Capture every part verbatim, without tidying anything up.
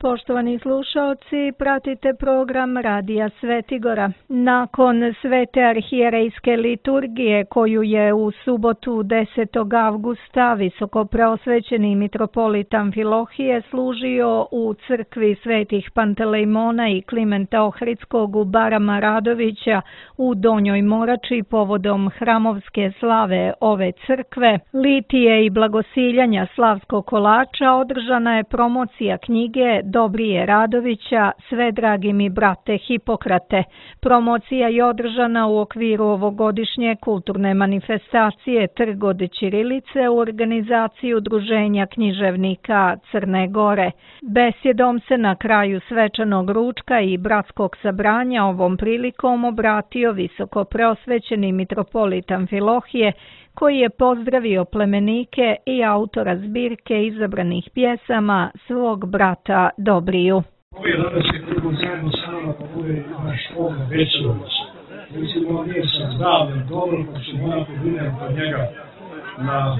Poštovani slušaoci, pratite program Radija Svetigora. Nakon svete arhijerejske liturgije koju je u subotu desetog avgusta visokopreosvećeni mitropolit Amfilohije služio u crkvi svetih Pantelejmona i Klimenta Ohridskog u Barama Radovića u Donjoj Morači povodom hramovske slave ove crkve, litije i blagosiljanja slavskog kolača, održana je promocija knjige Dobrije Radovića, Sve dragi mi brate Hipokrate. Promocija je održana u okviru ovogodišnje kulturne manifestacije Trg od ćirilice u organizaciji Udruženja književnika Crne Gore. Besjedom se na kraju svečanog ručka i bratskog sabranja ovom prilikom obratio visoko preosvećeni mitropolit Amfilohije, koji je pozdravio plemenike i autora zbirke izabranih pjesama svog brata Dobriju. Ove danas je kako zajedno s nama pa bude naš Ognjen Većević. Mislim da on nije sa zdravljem dobro, pa ću morati vidjeti kod njega na,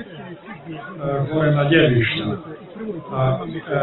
e, gore na ljevišta. A,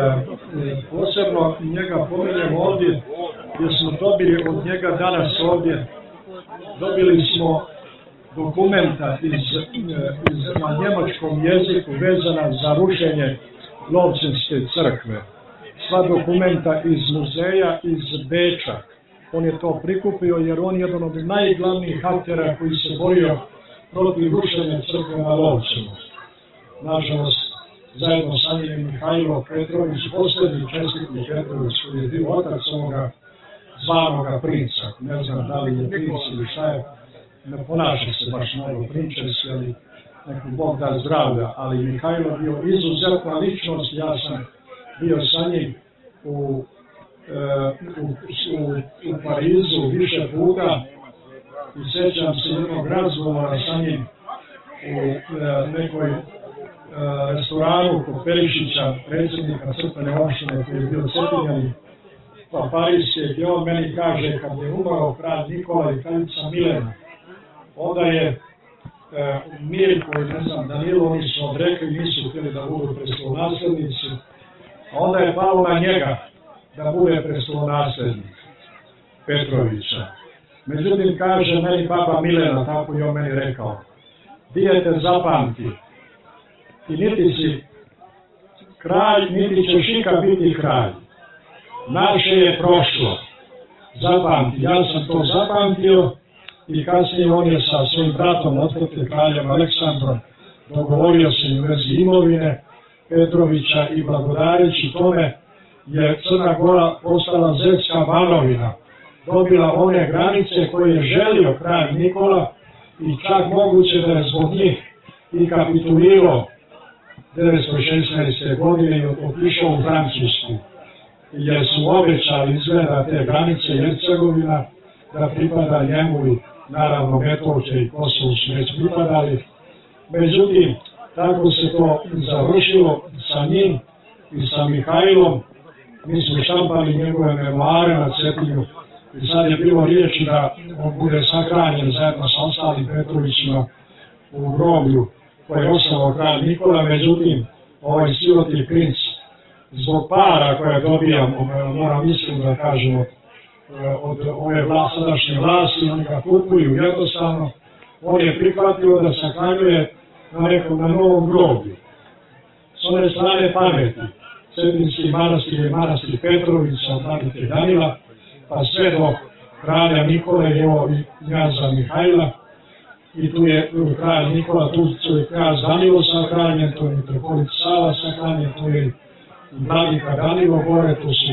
e, posebno njega pominjem ovdje, jer smo dobili od njega danas ovdje, dobili smo dokumenta iz, iz, na njemačkom jeziku vezana za rušenje Lovćenske crkve. Sva dokumenta iz muzeja iz Beča. On je to prikupio jer on je jedan od najglavnijih aktera koji se borio protiv rušenja crkve na Lovćenu. Nažalost, zajedno sa njim Mihajlo Petrović, posljednji čestitni Petrović, koji je bio otac ovoga zvanoga princa. Ne znam da li je princ ili šta je. Ne ponaša se baš malo prinčevski, ali neku Bog da zdravlja, ali Mihajlo bio izuzetna ličnost, ja sam bio sa njim u, u, u, u Parizu više puta i sjećam se jednog razgovora sa njim u nekoj restoranu kod Perišića, predsjednika crkvene opštine koji je bio Cetinjani, pa Parijske, gdje on meni kaže kad je umrao kralj Nikola i kraljica Milena, onda je e, Mirko i ne znam Danilo, oni su odrekli, nisu htjeli da budu prestolonaslednici, a onda je palo na njega da bude prestolonaslednik Petrovića. Međutim, kaže meni papa Milena, tako je on meni rekao, dijete zapamti, ti niti si kralj, niti ćeš ikad biti kralj. Naše je prošlo, zapamti, ja sam to zapamtio. I kasnije on je sa svojim bratom, otkritim kraljem Aleksandrom, dogovorio se u vezi imovine Petrovića i blagodareći tome je Crna Gora postala Zetska banovina, dobila one granice koje je želio kralj Nikola i čak moguće da je zbog njih i kapitulirao devetsto šesnaeste. godine i otišao u Francusku, jer su obećali izgleda te granice Hercegovina da pripada njemu i naravno Metovče i Kosovo su već pripadali. Međutim, tako se to završilo sa njim i sa Mihajlom. Mi smo štampali njegove memoare na Cetinju i sad je bilo riječi da on bude sahranjen zajedno sa ostalim Petrovićima u groblju koje je ostao kralj Nikola. Međutim, ovaj siroti princ zbog para koje dobijamo, moram iskreno da kažemo, od ove sadašnje vlasti, oni ga kupuju jednostavno, on je prihvatio da sahranjuje na nekom na novom groblju. S one strane pameti, Cetinski manastir je manastir Petrovića, od Vladike Danila, pa sve do kralja Nikole i evo i knjaza Mihajla, i tu je kralj Nikola, tu je knjaz Danilo sahranjen, tu je mitropolit Sava sahranjen, tu je Vladika Danilo gore, tu su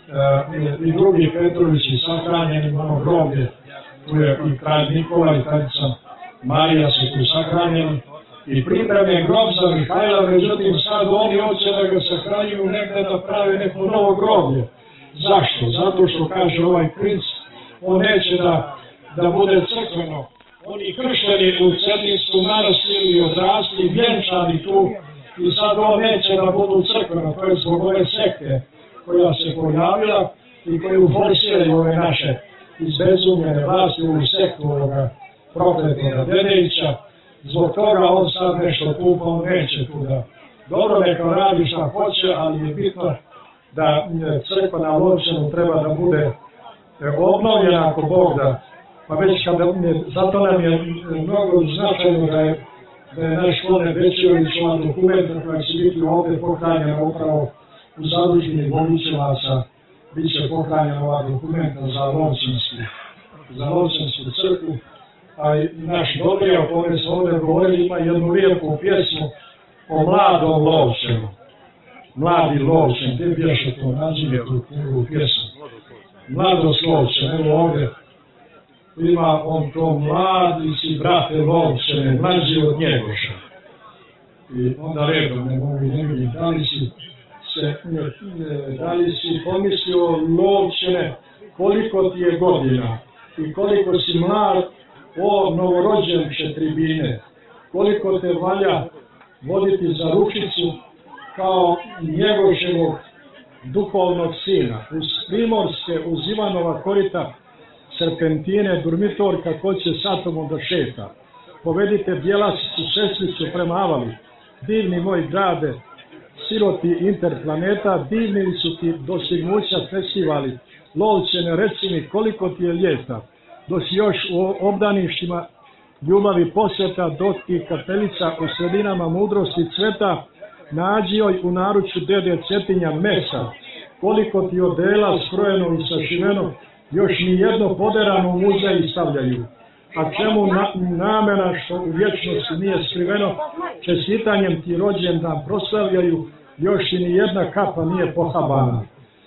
Uh, i drugi Petrovići sahranjeni u ono groblje, tu je i kralj Nikola i kraljica Marija su tu sahranjeni i pripremljen grob za Mihajla, međutim sad oni hoće da ga sahranjuju negdje da prave neko novo groblje. Zašto? Zato što kaže ovaj princ, on neće da, da bude crkveno. Oni kršteni u Cetinskom manastiru i odrasli, vjenčani tu i sad on neće da budu crkveno, to je zbog ove sekte koja se pojavila i koju forsiraju ove naše izbezumljene vlasti u sektu ovoga prokletoga Dedejića. Zbog toga on sad nešto tu, pa on neće tu da... Dobro, neka radi šta hoće, ali je bitno da crkva na Lovćenu treba da bude obnovljena ako Bog da. Pa već kada, zato nam je mnogo značajno da je, da je naš Klone Bečević ova dokumenta koja će biti ovdje pohranjena upravo u zadužbini Bogićevaca, bit će pohranjena ova dokumenta za Lovćensku, za Lovćensku crkvu. A i naš Dobija, o kome se ovdje govorili, ima jednu lijepu pjesmu o mladom Lovćenu. Mladi Lovćen, gdje bješe to, nađi tu njegovu pjesmu. Mladost Lovćen, evo ovdje ima on to mladi si, brate Lovćene, mlađi od Njegoša. I onda redom, ne mogu ne vidim, da li si se, da li si pomislio Lovćene, koliko ti je godina i koliko si mlad, o novorođenče tribine, koliko te valja voditi za ručicu kao Njegoševog duhovnog sina. Uz Primorske, uz Ivanova korita, serpentine, durmitorka, ko će satomom da šeta. Povedite bjelasicu, sestricu prema Avali, divni moj grade, siroti interplaneta, divni su ti dostignuća festivali, Lovćene, reci mi koliko ti je ljeta, dok si još u obdaništima ljubavi posjeta, dok ti kapelica u sredinama mudrosti cveta, nađi joj u naručju dede Cetinja mesa, koliko ti odela skrojeno i sašiveno, još ni jedno poderano u muzeji stavljaju. A čemu na, namena što u vječnosti nije skriveno, čestitanjem ti rođendan proslavljaju, još i ni jedna kapa nije pohabana.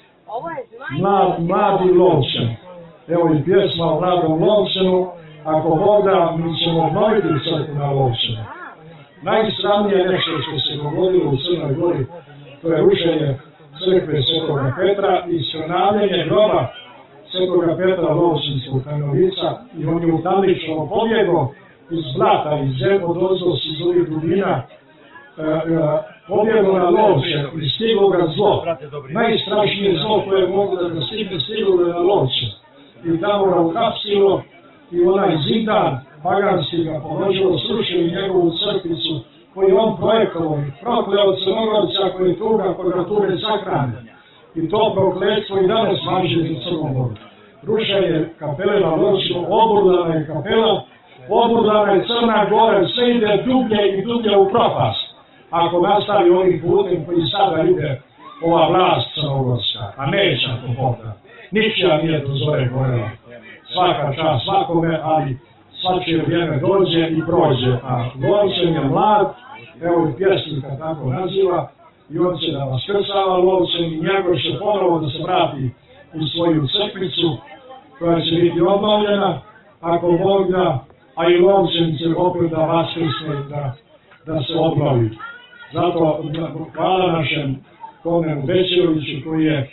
Mlad, mladi Lovćen. Evo i pjesma o mladom Lovćenu, ako Bog da, mi ćemo obnoviti crkvu na Lovćenu. Najsramnije nešto što se dogodilo u Crnoj Gori, to je rušenje crkve Svetoga Petra i skrnavljenje groba Svetoga Petra Lovćenskog Kanovica, i on je utalično pobjegao iz blata, iz zemlje, dozvo iz ovih dubina, e, e, pobjegao na Lovćen i stiglo ga zlo. Najstrašnije zlo koje je moglo da ga stigne, stiglo ga na Lovćen. I tamo ga uhapsilo i onaj Zindan paganski ga položilo, srušili njegovu crkvicu koju on projektovao i prokleo Crnogorca koji tuga kvadrature sahrane. I to prokletstvo i danas važi za Crnu Goru. Rušenje kapele na Lovćenu, oburdana je kapela, oburdana je Crna Gora, sve ide dublje i dublje u propast. Ako nastavi ovim putem koji sada ide ova vlast crnogorska, a neće ako Bog da. Ničija nije do zore gorela. Svaka čast svakome, ali svačije vrijeme dođe i prođe. A Lovćen je mlad, evo i pjesnika tako naziva, i on će da vaskrsava Lovćen i Njegoš će ponovo da se vrati u svoju crkvicu koja će biti obnovljena, ako Bog da, a i Lovćen će opet da vaskrsne i da, da se obnovi. Zato hvala našem Klonenu Bečeviću koji je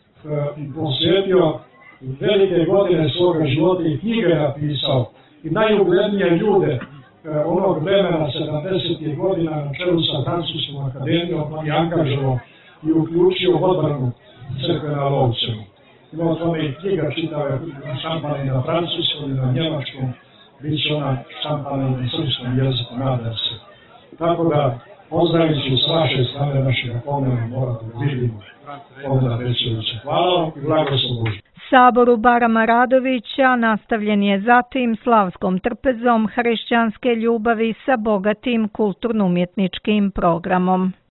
posvetio velike godine svoga života i knjige napisao i najuglednije ljude onog vremena sedamdesetih godina na čelu sa Francuskom akademijom on je angažovao i uključio u odbranu crkve na Lovćenu. Imao tome i knjiga čitave šampane na francuskom i na njemačkom, bit će ona šampane i na srpskom jeziku, nadam se. Tako da pozdravit ću s vaše strane našega Klonena Morata da vidimo Klonena Bečevića. Hvala vam i blagoslov Božji. Saboru Barama Radovića nastavljen je zatim slavskom trpezom hrišćanske ljubavi sa bogatim kulturno-umjetničkim programom.